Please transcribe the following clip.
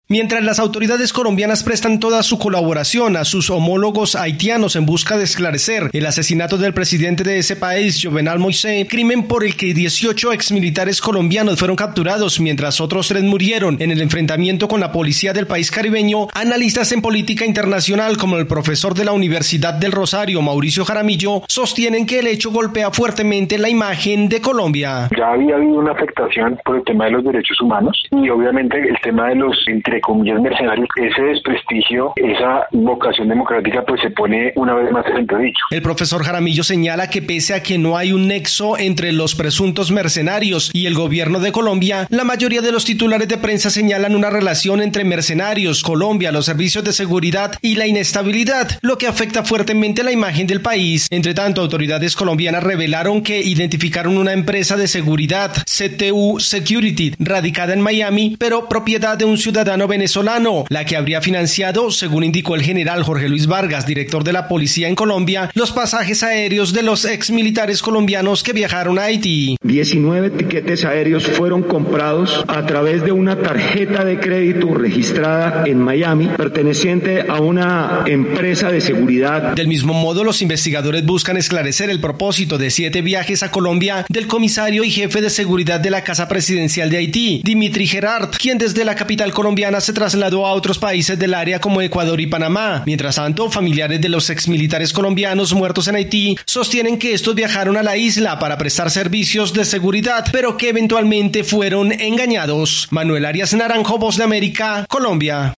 Mientras las autoridades colombianas prestan toda su colaboración a sus homólogos haitianos en busca de esclarecer el asesinato del presidente de ese país, Jovenel Moïse, crimen por el que 18 exmilitares colombianos fueron capturados mientras otros 3 murieron en el enfrentamiento con la policía del país caribeño, analistas en política internacional como el profesor de la Universidad del Rosario, Mauricio Jaramillo, sostienen que el hecho golpea fuertemente la imagen de Colombia. Ya había habido una afectación por el tema de los derechos humanos y obviamente el tema de los, entre comillas, mercenarios, ese desprestigio, esa vocación democrática pues se pone una vez más en entredicho. El profesor Jaramillo señala que pese a que no hay un nexo entre los presuntos mercenarios y el gobierno de Colombia, la mayoría de los titulares de prensa señalan una relación entre mercenarios, Colombia, los servicios de seguridad y la inestabilidad, lo que afecta fuertemente la imagen del país. Entre tanto, autoridades colombianas revelaron que identificaron una empresa de seguridad, CTU Security, radicada en Miami, pero propiedad de un ciudadano venezolano, la que habría financiado, según indicó el general Jorge Luis Vargas, director de la policía en Colombia, los pasajes aéreos de los exmilitares colombianos que viajaron a Haití. 19 tiquetes aéreos fueron comprados a través de una tarjeta de crédito registrada en Miami, perteneciente a una empresa de seguridad. Del mismo modo, los investigadores buscan esclarecer el propósito de 7 viajes a Colombia del comisario y jefe de seguridad de la Casa Presidencial de Haití, Dimitri Gerard, quien desde la capital colombiana se trasladó a otros países del área como Ecuador y Panamá. Mientras tanto, familiares de los exmilitares colombianos muertos en Haití sostienen que estos viajaron a la isla para prestar servicios de seguridad, pero que eventualmente fueron engañados. Manuel Arias Naranjo, Voz de América, Colombia.